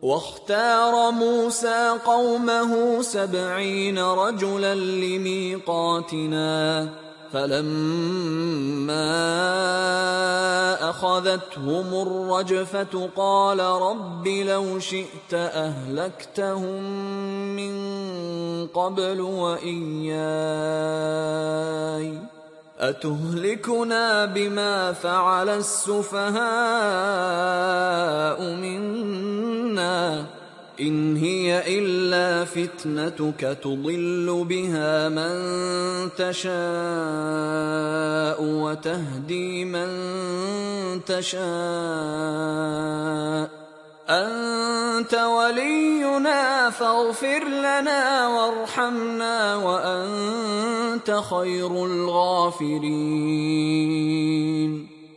واختار موسى قومه 70 رجلا لميقاتنا، فلما أخذتهم الرجفة قال رب لو شئت أهلكتهم من قبل وإياي، أتهلكنا بما فعل السفهاء منا، إن هي إلا فتنتك تضل بها من تشاء وتهدي من تشاء، أنت ولينا فاغفر لنا وارحمنا وأنت خير الغافرين.